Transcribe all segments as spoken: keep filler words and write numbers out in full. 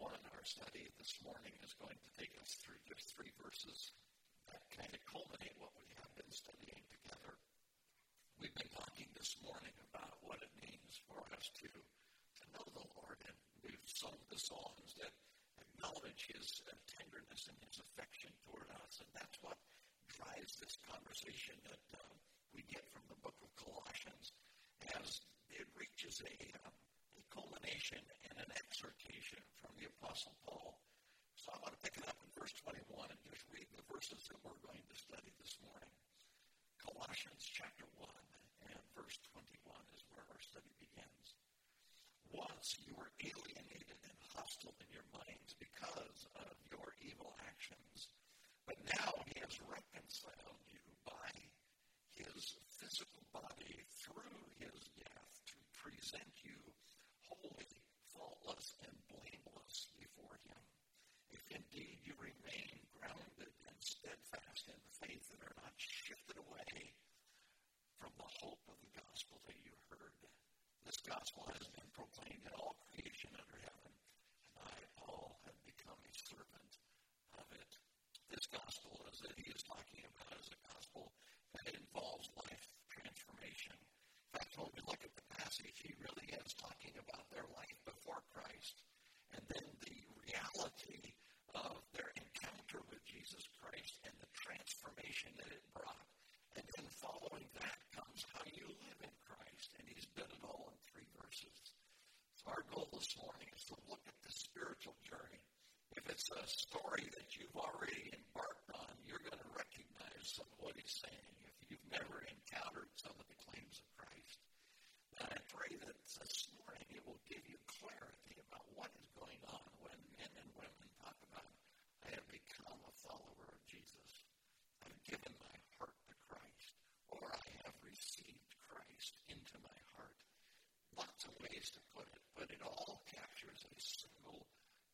one, our study this morning is going to take us through just three verses that kind of culminate what we have been studying together. We've been talking this morning about what it means for us to, to know the Lord, and we've sung the songs that acknowledge His uh, tenderness and His affection toward us, and that's what drives this conversation that uh, we get from the book of Colossians as it reaches a, um, a culmination and an exhortation from the Apostle Paul. So I want to pick it up in verse twenty-one and just read the verses that we're going to study this morning. Colossians chapter one and verse twenty-one is where our study begins. Once you were alienated and hostile in your minds because of your evil actions, but now He has reconciled you by His physical body through His death to present you holy, faultless, and blameless before Him. If indeed you remain grounded and steadfast in the faith and are not shifted away from the hope of the gospel that you heard. This gospel has been proclaimed in all creation under heaven, and I, Paul, have become a servant of it. This gospel is that he is talking about is a gospel that involves life transformation. In fact, when we look at the passage, he really is talking about their life before Christ, and then the reality of their encounter with Jesus Christ and the transformation that it brought. And then following that comes how you live in Christ, and he's done it all in three verses. So our goal this morning is to look at the spiritual journey. If it's a story that you've already embarked on, you're going to recognize some of what he's saying. If you've never encountered some of the claims of Christ, then I pray that this morning it will give you clarity about what is going on when men and women talk about, I have become a follower of Jesus. I've given my heart to Christ, or I have received Christ into my heart. Lots of ways to put it, but it all captures a single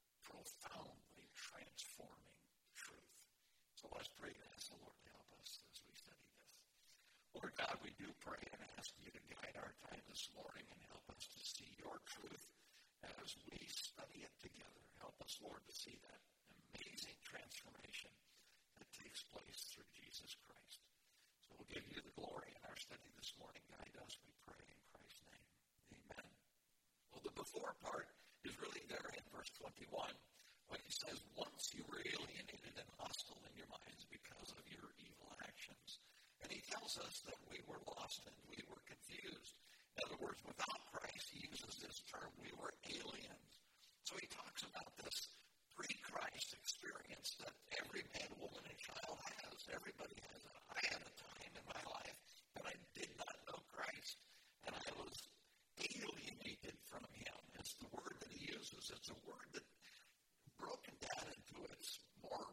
profoundly transforming truth. So let's pray and ask the Lord to help us as we study this. Lord God, we do pray and ask you to guide our time this morning and help us to see your truth as we study it together. Help us, Lord, to see that amazing transformation that takes place through Jesus Christ. So we'll give you the glory in our study this morning. Guide us, we pray, in Christ's name. Amen. Well, the before part is really there in verse twenty-one when he says, once you were alienated and hostile in your minds because of your evil actions. And he tells us that we were lost and we were confused. In other words, without Christ, he uses this term, we were aliens. So he talks about this pre-Christ experience that every man, woman, and child has. Everybody has it. I had a time in my life that I did not know Christ, and I was alienated from him. It's the word that he uses. It's a word that, broken down into its more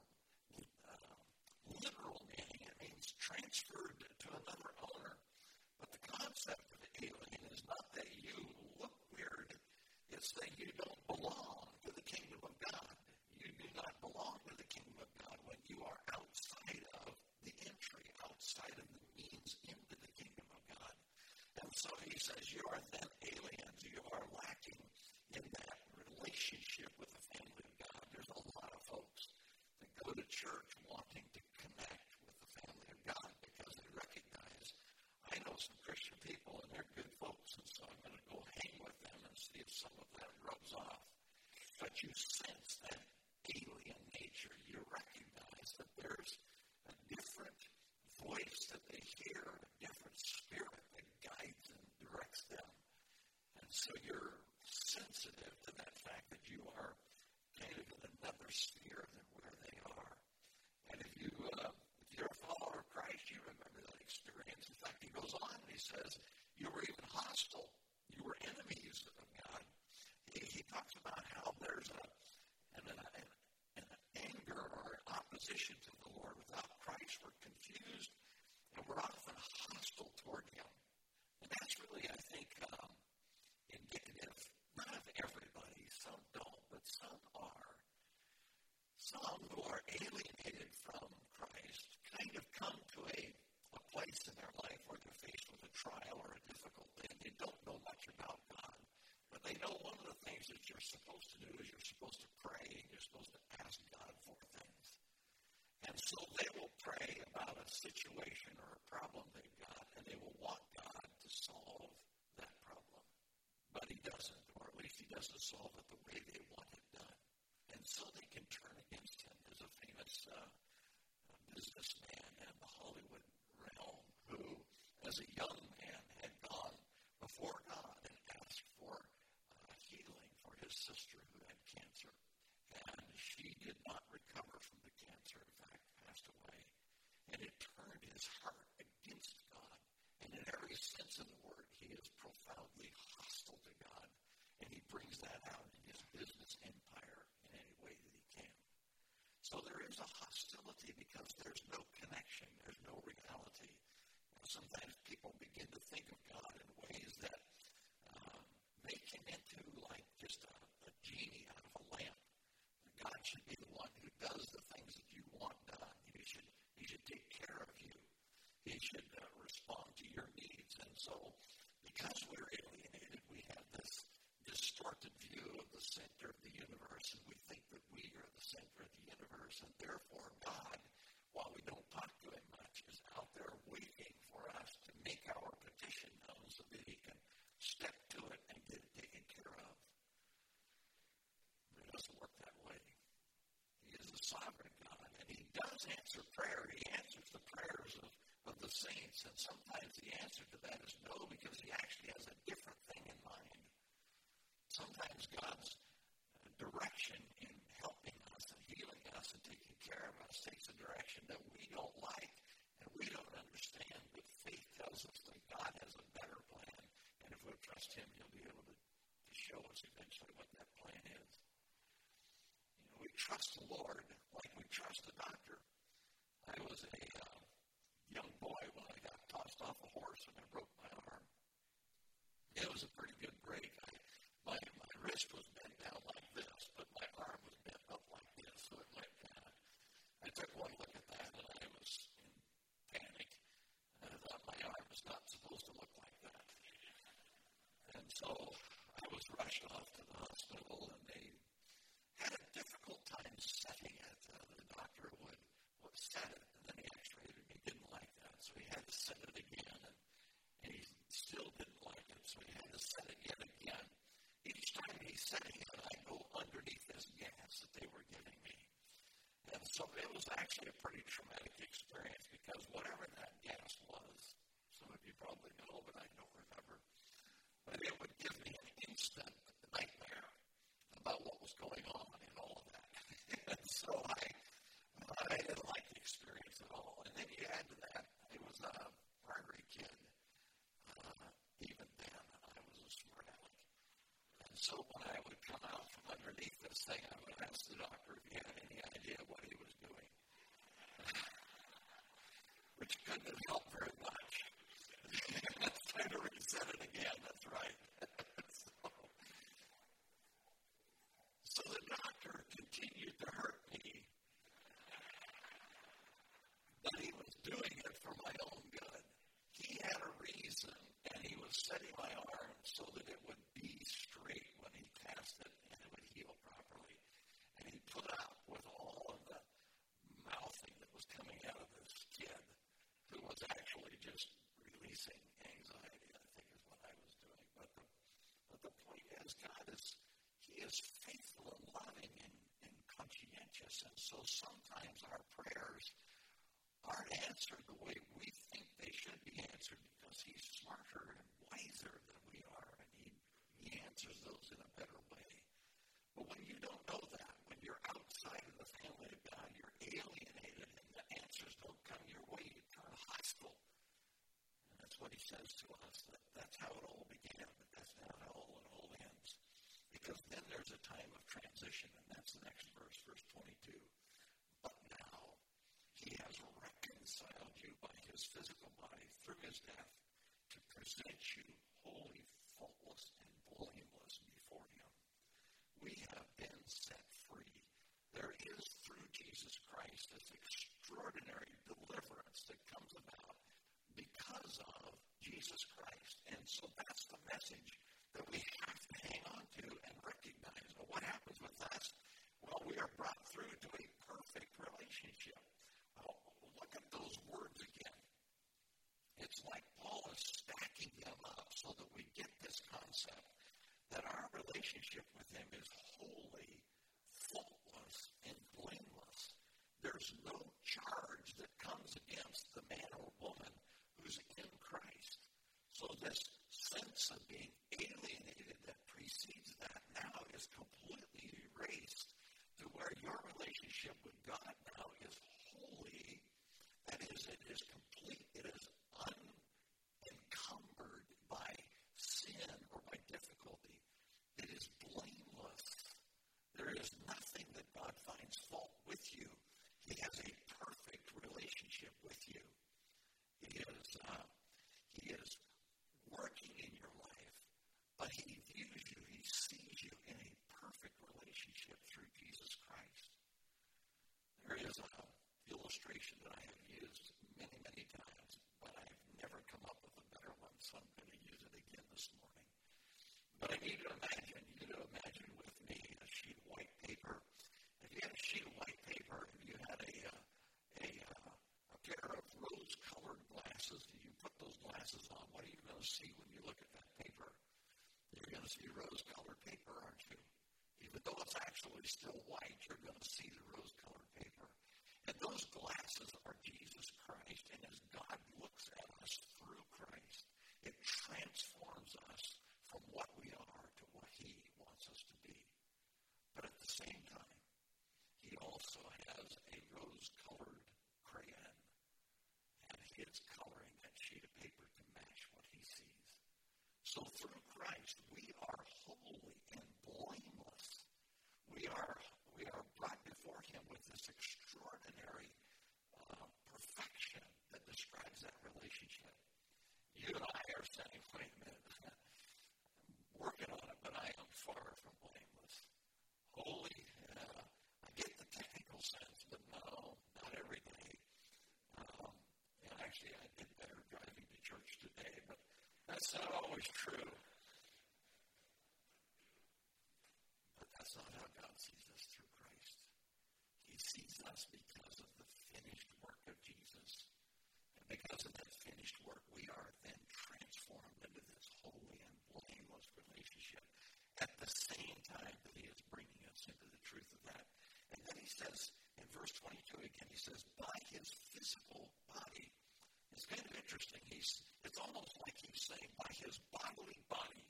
uh, literal meaning, it means transferred to another owner. But the concept of alien is not that you look weird. It's that you don't belong to the kingdom of God. You do not belong to the kingdom of God when you are outside of the entry, outside of the means into the kingdom of God. And so he says you are then aliens. You are lacking in that relationship with the family of God. There's a lot of folks that go to church wanting to connect with the family of God because they recognize, I know some Christian people and they're good folks, and so I'm going to go hang with them and see if some of that rubs off. But you sense that alien nature. You recognize that there's a different voice that they hear, a different spirit that guides and directs them. And so you're sensitive to that fact that you are kind of in another sphere than where they are. And if, you, uh, if you're a follower of Christ, you remember that experience. In fact, he goes on and he says, you were even hostile. You were enemies of God. He, he talks about how there's a, an, an, an anger or an opposition to the Lord. Without Christ, we're confused and we're often hostile toward him. And that's really, I think, um, indicative, not of everybody, some don't, but some are. Some who are alienated from Christ kind of come to a, a place in their life where they're faced with a trial or a difficult thing. They don't know much about God, but they know one of the things things that you're supposed to do is you're supposed to pray and you're supposed to ask God for things. And so they will pray about a situation or a problem they've got, and they will want God to solve that problem. But he doesn't, or at least he doesn't solve it the way they want it done. And so they can turn against him. There's a famous uh, businessman in the Hollywood realm who, as a young man, had gone before God and asked for uh, healing for his sister who had cancer. And she did not recover from the cancer, in fact, passed away. And it turned his heart against God. And in every sense of the word, he is profoundly hostile to God. And he brings that out in his business empire in any way that he can. So there is a hostility because there's no connection, there's no reality. And sometimes people begin to think of God in ways that um, make him into like just a, a genie out of a lamp. God should be the one who does the things that you want done. He should, he should take care of you. He should uh, respond to your needs. And so because we're alienated, we have this distorted view of the center of the universe, and we think that we are the center of the universe, and therefore God, while we don't talk to him much, is out there waiting for us to make our petition known so that he can step to it and get it taken care of. But it doesn't work that way. He is a sovereign God, and he does answer prayer. He answers the prayers of, of the saints, and sometimes the answer to that is no, because he actually has a different thing in mind. Sometimes God's uh, direction in helping us and healing us and taking care of us takes a direction that we don't like and we don't understand, but faith tells us that God has a better plan, and if we'll trust him, he'll be able to, to show us eventually what that plan is. You know, we trust the Lord like we trust the doctor. I was a uh, young boy when I got tossed off a horse and I broke my arm. It was a pretty good break. I My, my wrist was bent down like this, but my arm was bent up like this, so it went down. I took one look at that, and I was in panic. I thought my arm was not supposed to look like that. And so I was rushed off to the hospital, and they had a difficult time setting it. Uh, the doctor would, would set it, and then he x-rayed it, and he didn't like that, so he had to set it again, and, and he still didn't like it, so he had to set it yet again. Each time he's setting it, I go underneath this gas that they were giving me. And so it was actually a pretty traumatic experience because whatever that gas was, some of you probably know, but I don't remember, but it would give me an instant nightmare about what was going on and all of that. And so I, I didn't like the experience at all. And then you add to that, I was a primary kid. Uh, even then, I was a smart aleck. And so when I would come out from underneath this thing, I would ask the doctor if he had any idea what he was doing. Which couldn't have helped very much. It's time to reset it again, that's right. so, so the doctor continued to hurt me, but he was doing it for my own good. He had a reason, and he was setting my arm so that it would be straight when he cast it, and it would heal properly. And he put up with all of the mouthing that was coming out of this kid, who was actually just releasing anxiety, I think is what I was doing. But the, but the point is, God is, he is faithful and loving and, and conscientious, and so sometimes our prayers aren't answered the way we think they should be answered because he's smarter and wiser than we are, and he, he answers those in a better way. But when you don't know that, when you're outside of the family of God, you're alienated, and the answers don't come your way, you turn hostile. And that's what he says to us, that that's how it all began, but that's not how all it all ends. Because then there's a time of transition, and that's the next verse, verse twenty-two. But now he has reconciled you by his physical body through his death to present you holy, faultless, and blameless before him. We have been set free. There is, through Jesus Christ, this extraordinary deliverance that comes about because of Jesus Christ. And so that's the message that we have to hang on to and recognize. relationship with him is holy, faultless, and blameless. There's no charge that comes against the man or woman who's in Christ. So this sense of being alienated that precedes that now is completely erased to where your relationship with God now is holy. That is, it is complete. It is unencumbered by sin or by difficulty. It is blameless. There is nothing that God finds fault with you. He has a perfect relationship with you. He is, uh, he is working in your life, but he views you, he sees you in a perfect relationship through Jesus Christ. There is an illustration that I have used many, many times, but I've never come up with a better one, so I'm going to use it again this morning. But I need to imagine, you to imagine with me a sheet of white paper. If you had a sheet of white paper and you had a, uh, a, uh, a pair of rose-colored glasses, and you put those glasses on, what are you going to see when you look at that paper? You're going to see rose-colored paper, aren't you? Even though it's actually still white, you're going to see the rose-colored paper. And those glasses are Jesus Christ, and as God looks at us through Christ, it transforms us from what we are to what he wants us to be. But at the same time, he also has a rose-colored crayon, and he is coloring that sheet of paper to match what he sees. So through Christ, we are holy and blameless. We are we are brought before him with this extraordinary uh, perfection that describes that relationship. You and I are saying, wait a minute, I'm working on it, but I am far from blameless. Holy, uh, I get the technical sense, but no, not every day. Um, and actually, I did better driving to church today, but that's not always true. But that's not how God sees us through Christ. He sees us because of the finished work of Jesus. And because of that finished work, we are then transformed into this holy and blameless relationship at the same time that he is bringing us into the truth of that. And then he says, in verse twenty-two again, he says, by his physical body. It's kind of interesting. He's, it's almost like he's saying, by his bodily body.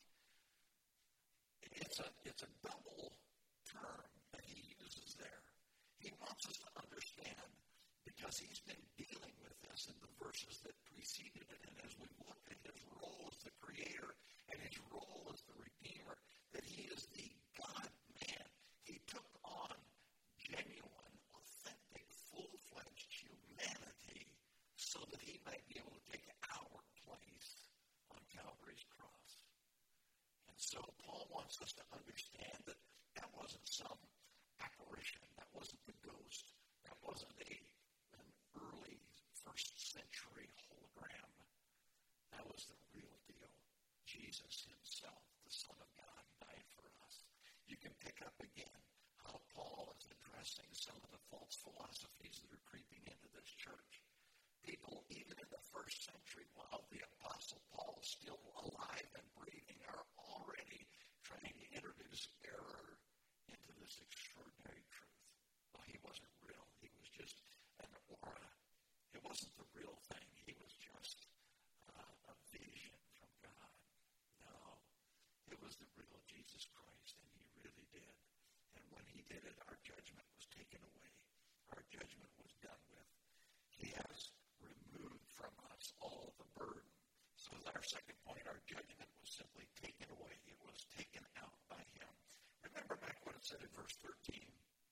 It's a, it's a double term that he uses there. He wants us to understand, because he's been dealing with this in the verses that preceded it, and as we look at his role as the creator and his role as the redeemer, that he is the God-man. He took on genuine, authentic, full-fledged humanity so that he might be able to take our place on Calvary's cross. And so Paul wants us to understand that that wasn't some apparition. That wasn't the ghost. That wasn't a, an early first century hologram. That was the real deal. Jesus himself, the Son of God, died for us. You can pick up again how Paul is addressing some of the false philosophies that are creeping into this church. People, even in the first century, while the Apostle Paul is still alive and breathing, are already trying to introduce error into this extraordinary truth. Well, he wasn't real. He was just an aura. It wasn't the real thing. He was just uh, a vision from God. No, it was the real Jesus Christ, and he really did. And when he did it, our judgment was taken away. Our judgment was done with. He has removed from us all the burden. So as our second point, our judgment was simply taken away. It was taken out by him. Remember back what it said in verse thirteen.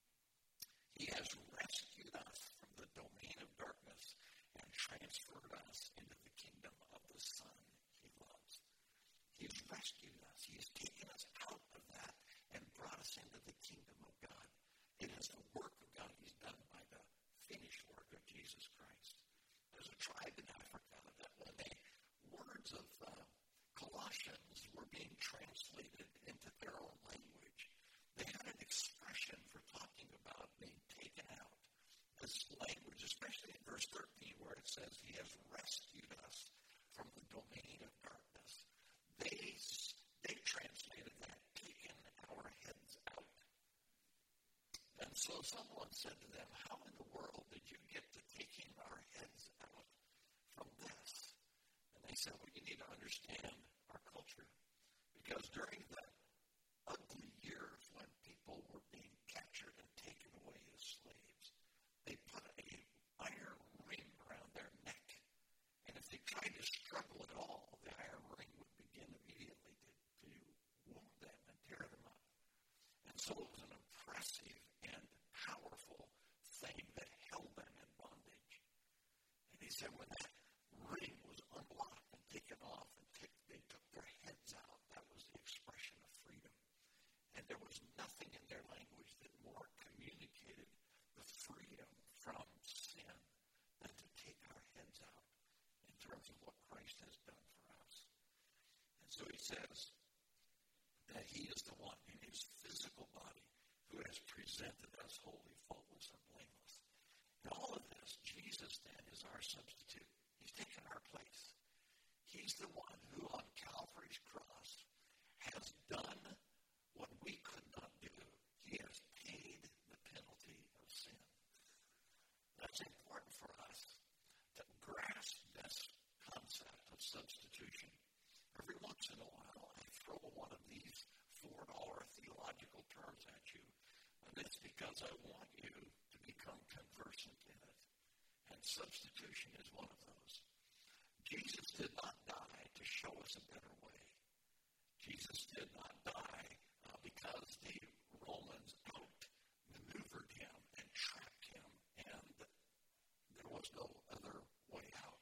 He has rescued us from the domain of darkness and transferred us into the kingdom of the Son he loves. He's rescued us. He's taken us out of that and brought us into the kingdom of God. It is the work of God he's done by the finished work of Jesus Christ. There's a tribe in Africa that when the words of uh, Colossians were being translated so someone said to them, how in the world did you get to taking our heads out from this? And they said, well, you need to understand our culture. Because during the ugly years when people were being captured and taken away as slaves, they put a iron ring around their neck. And if they tried to struggle at all, the iron ring would begin immediately to, to wound them and tear them up. And so it was an impressive and powerful thing that held them in bondage. And he said when that ring was unlocked and taken off and t- they took their heads out, that was the expression of freedom. And there was nothing in their language that more communicated the freedom from sin than to take our heads out in terms of what Christ has done for us. And so he says that he is the one in his physical body who has presented us holy, faultless, and blameless. In all of this, Jesus then is our substitute. He's taken our place. He's the one who on Calvary's cross has done what we could not do. He has paid the penalty of sin. That's important for us to grasp this concept of substitution. Every once in a while, I throw one of these four dollar theological terms at you, and it's because I want you to become conversant in it. And substitution is one of those. Jesus did not die to show us a better way. Jesus did not die uh, because the Romans outmaneuvered him and trapped him, and there was no other way out.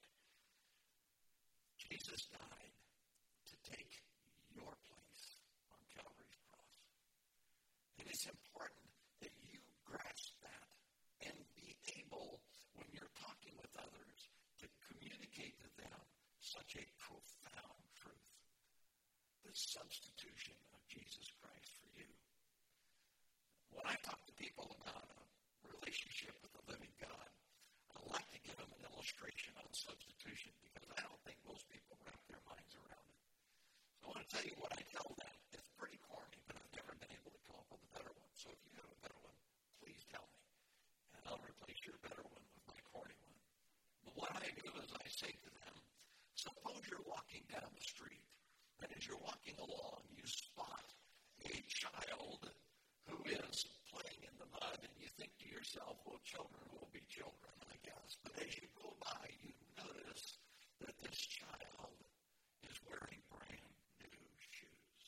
Jesus died to take your place on Calvary's cross. And it's important that you grasp that and be able, when you're talking with others, to communicate to them such a profound truth. The substitution of Jesus Christ for you. When I talk to people about a relationship with the living God, I like to give them an illustration on substitution because I don't think most people wrap their minds around it. So I want to tell you what I tell them. It's pretty corny, but I've never been able to come up with a better one. So if you have a better one, please tell me. And I'll replace your better one with my corny one. But what I do is I say to them, suppose you're walking down the street, and as you're walking along, you spot a child who is playing in the mud, and you think to yourself, well, children will be children, I guess. But as you go by, you notice that this child is wearing brand new shoes.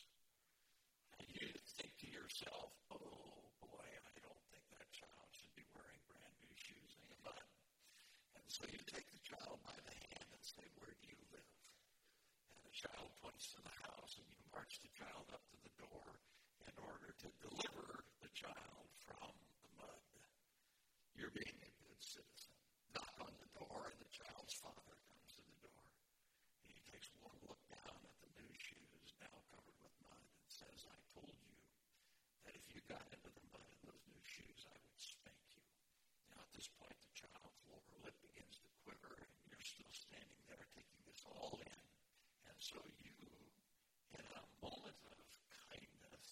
And you think to yourself, oh, boy, I don't think that child should be wearing brand new shoes in the mud. And so you take the child by the hand and say, where do you live? And the child points to the house, and you march the child up to the door in order to deliver the child from the mud. You're being a good citizen. Knock on the door, and the child's father comes to the door. He takes one look down at the new shoes, now covered with mud, and says, I told you that if you got into the mud in those new shoes, I would spank you. Now, at this point, the child's lower lip begins to quiver, and you're still standing there taking this all in. And so you, in a moment of kindness,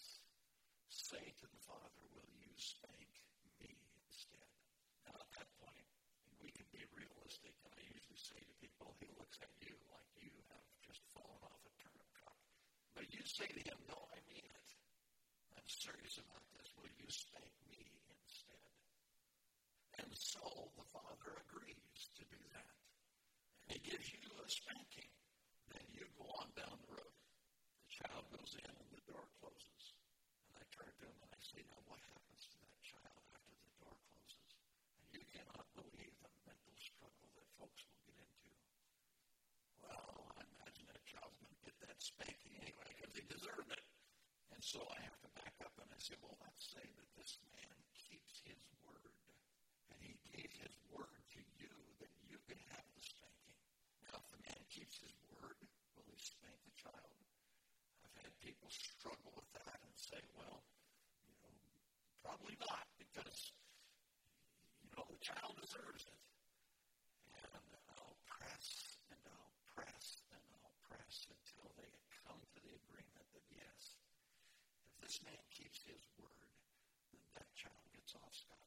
say to the father, will you spank me instead? Now, at that point, we can be realistic, and I usually say to people, he looks at you like you have just fallen off a turnip truck. But you say to him, no, I mean it. I'm serious about this. Will you spank me instead? And so the father agrees to do that. And he gives you a spanking. Then you go on down the road. The child goes in and the door closes. And I turn to him and I say, now what happens to that child after the door closes? And you cannot believe the mental struggle that folks will get into. Well, I imagine that child's going to get that spanking anyway because they deserve it. And so I have to back up and I say, well, let's say that this man keeps his word. And he gave his word to you that you can have the spanking. Now, if the man keeps his word, will he spank the child? I've had people struggle with that and say, well, you know, probably not because, you know, the child deserves it. And I'll press and I'll press and I'll press until they come to the agreement that yes, if this man keeps his word, then that child gets off scot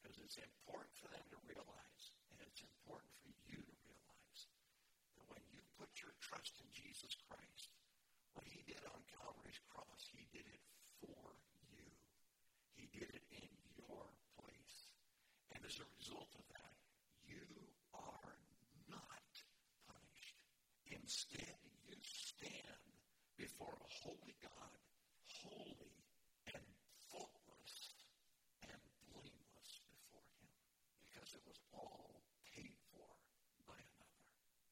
Because it's important for them to realize, and it's important for you to realize, that when you put your trust in Jesus Christ, what he did on Calvary's cross, he did it for you. He did it in your place. And as a result of that, you are not punished. Instead, you stand before a holy God, holy and faultless and blameless before him, because it was all paid for by another.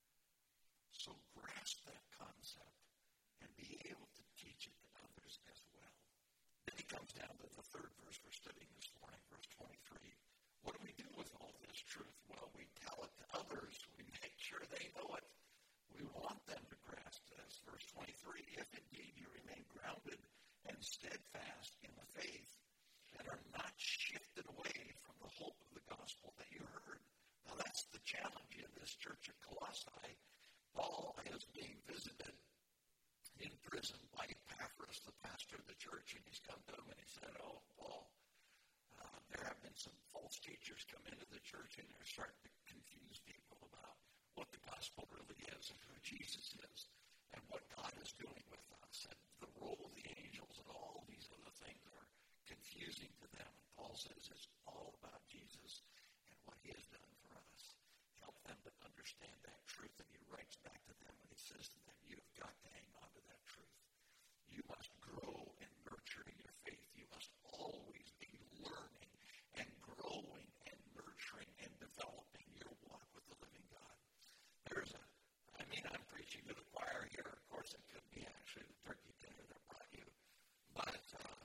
So grasp that concept and be able to teach it to others as well. Then he comes down to the third verse we're studying this morning, verse twenty-three. What do we do with all this truth? Well, we tell it to others. We make sure they know it. We want them to grasp this. Verse twenty-three, if indeed you remain grounded and steadfast in the faith and are not shifted away from the hope of the gospel that you heard. Now that's the challenge in this church at Colossae. Paul is being visited in prison by Epaphras, the pastor of the church, and he's come to him and he said, oh, Paul, uh, there have been some false teachers come into the church and they're starting to confuse people about what the gospel really is and who Jesus is and what God is doing with us, and the role of the angels and all these other things are confusing to them. And Paul says it's all about Jesus and what he has done for us. Help them to understand that truth. And he writes back to them and he says to them, you've got to hang on to that truth. You must grow and nurture in your faith. You must always be learning and growing and nurturing and developing your walk with the living God. There's a, I mean, I'm preaching to the choir here. Of course, it could be actually the turkey dinner that brought you. But, uh,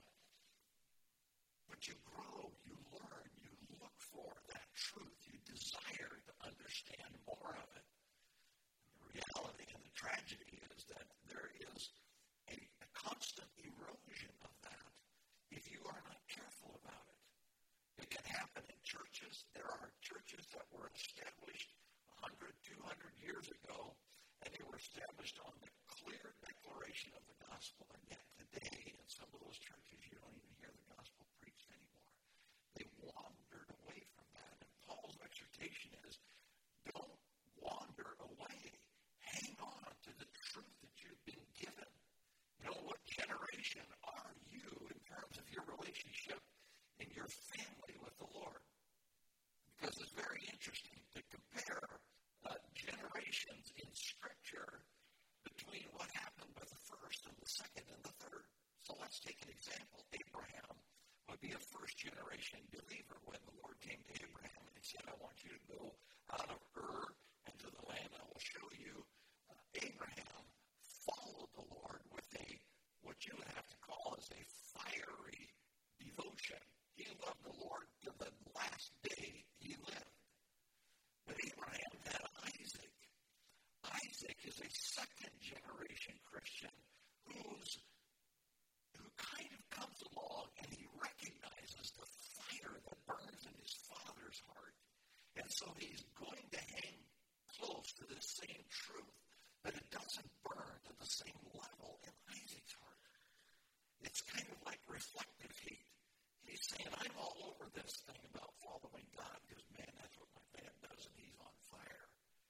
but you grow, you learn, you look for that truth. You desire to understand more of it. The reality and the tragedy is that there is a, a constant erosion of that if you are not careful about it. It can happen in churches. There are churches that were established one hundred, two hundred years ago, and they were established on the clear declaration of the gospel. And yet today, in some of those churches, you don't even hear the gospel preached anymore. They wandered away from that. And Paul's exhortation is, don't wander away. Hang on to the truth that you've been given. You know, what generation are you in terms of your relationship in your family with the Lord? Because it's very interesting to compare uh, generations in Scripture between what happened with the first and the second and the third. So let's take an example. Abraham would be a first-generation believer when the Lord came to Abraham and he said, I want you to go out of Ur and to the land I will show you. Uh, Abraham followed the Lord with a, what you would have to call as a fiery devotion. He loved the Lord to the last day he lived. But Abraham had Isaac. Isaac is a second-generation Christian who's, who kind of comes along and he recognizes the fire that burns in his father's heart. And so he's going to hang close to this same truth, but it doesn't burn to the same level in Isaac's heart. It's kind of like reflective heat. He's saying, I'm all over this thing about following God because, man, that's what my dad does, and he's on fire.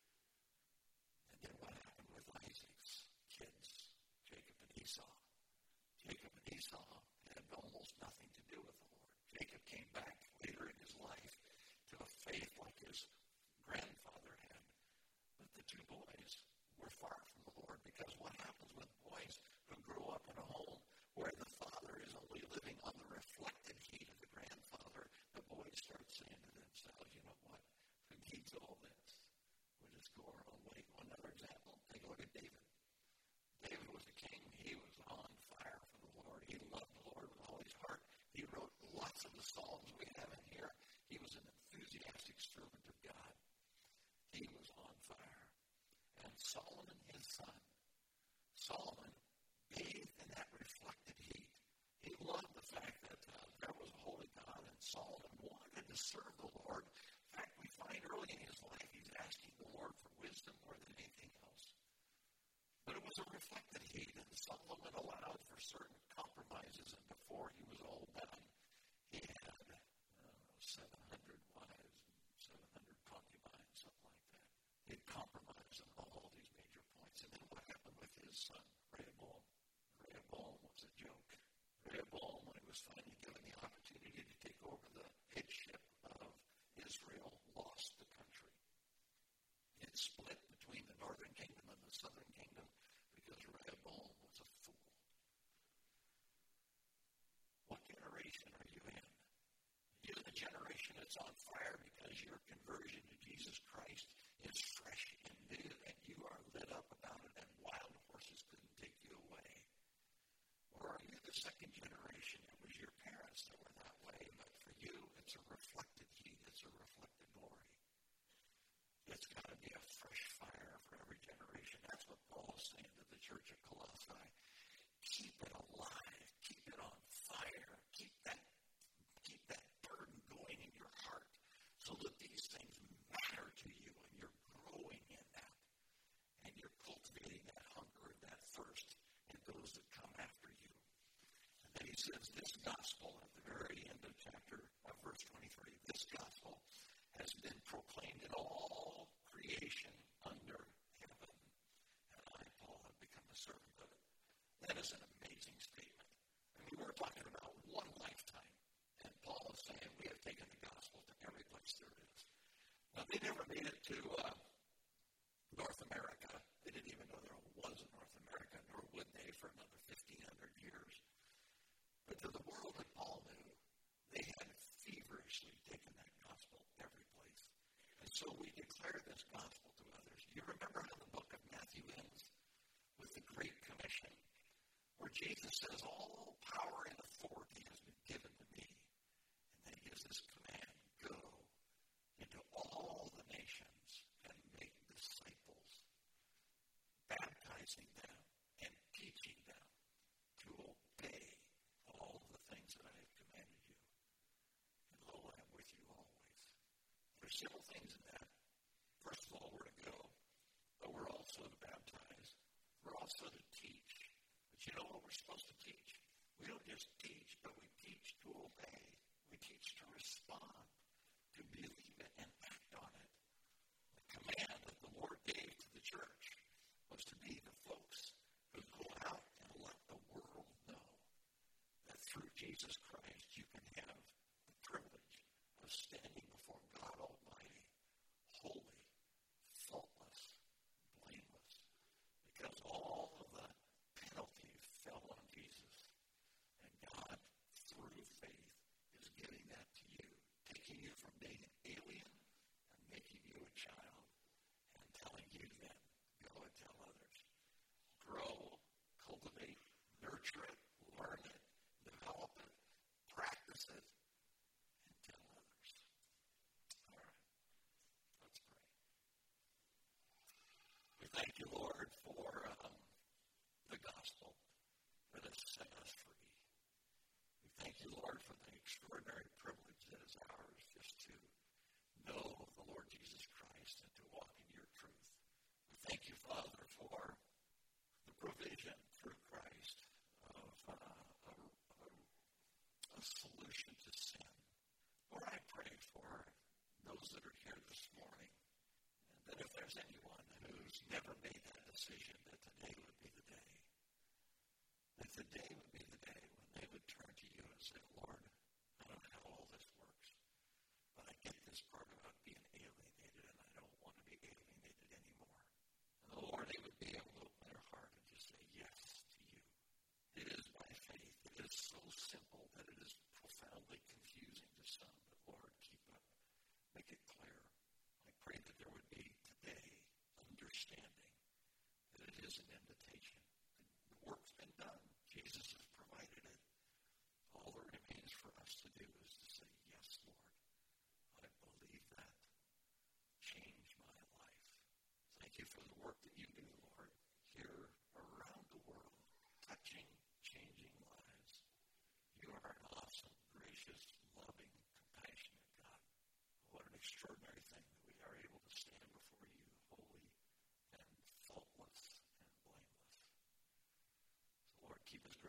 And then what happened with Isaac's kids, Jacob and Esau? Jacob and Esau had almost nothing to do with the Lord. Jacob came back later in his life to a faith like his grandfather had. But the two boys were far from the Lord, because what happens with boys who grow up in a home where the father is only living on the reflected heat of the grandfather, the boys start saying to themselves, you know what, who needs all this? We'll just go our own way. Another example, take a look at David. David was a king. He was on fire for the Lord. He loved the Lord with all his heart. He wrote lots of the Psalms we have in here. He was an enthusiastic servant of God. He was on fire. And Solomon, his son, Solomon bathed in that reflected heat. He loved the fact that uh, there was a holy God, and Solomon wanted to serve the Lord. In fact, we find early in his life he's asking the Lord for wisdom more than anything else. But it was a reflected heat, and Solomon allowed for certain compromises, and before he was all done, he had uh, seven hundred split between the northern kingdom and the southern kingdom because Rehoboam was a fool. What generation are you in? Are you in the generation that's on fire because your conversion to Jesus Christ is fresh and new and you are lit up about it and wild horses couldn't take you away? Or are you the second generation? It was your parents that were that way, but for you, it's a reflected heat, it's a reflected glory. It's got to be a fresh fire for every generation. That's what Paul is saying to the church of Colossae. Keep it alive. Keep it on fire. Keep that, keep that burden going in your heart so that these things matter to you and you're growing in that. And you're cultivating that hunger and that thirst in those that come after you. And then he says this gospel at the very end of chapter, of verse twenty-three, this gospel has been proclaimed in all creation under heaven. And I, Paul, have become a servant of it. That is an amazing statement. I mean, we're talking about one lifetime. And Paul is saying we have taken the gospel to every place there is. Now, they never made it to uh, North America. They didn't even know there was a North America, nor would they for another fifteen hundred years. But to the world that Paul knew, they had feverishly taken that gospel every place. And so we declare this gospel to others. You remember how the book of Matthew ends with the Great Commission, where Jesus says, all power and authority has been given to me. And then he gives this command, go into all the nations and make disciples, baptizing them and teaching them to obey all the things that I have commanded you. And lo, I am with you always. There's several things in that. First of all, we're to go, but we're also to baptize. We're also to teach. But you know what we're supposed to teach? We don't just teach, but we teach to obey. We teach to respond, to believe it and act on it. The command that the Lord gave to the church was to be the folks who go out and let the world know that through Jesus Christ you can have the privilege of standing before God Almighty, holy, faultless, blameless, because all of the penalty fell on Jesus. And God, through faith, is giving that to you, taking you from being an alien and making you a child, and telling you then, go and tell others. Grow, cultivate, nurture it, learn it, develop it, practice it, and tell others. All right, let's pray. We thank you, Lord, for um, the gospel that has set us free. We thank you, Lord, for the extraordinary privilege that is ours just to know the Lord Jesus Christ and to walk in your truth. We thank you, Father, for the provision through Christ of uh, a, a, a solution to sin. Lord, I pray for those that are here this morning, and that if there's anyone who's never made that decision, that today would be the day. That today would be the day when they would turn to you and say, Lord, I don't know how all this works, but I get this part about being alienated, and I don't want to be alienated anymore. And the Lord, they would be able to open their heart and just say yes to you. It is by faith. It is so simple that it is profoundly confusing to some, but Lord, keep it. Make it clear. I pray that there would be today understanding that it is an invitation. The work's been done. Jesus has provided it. All that remains for us to do is to say, yes, Lord, I believe that. Change my life. Thank you for the work that you do, Lord, here around the world, touching, changing lives. You are an awesome, gracious, loving, compassionate God. What an extraordinary thing that we are able to stand before you, holy and faultless and blameless. So, Lord, keep us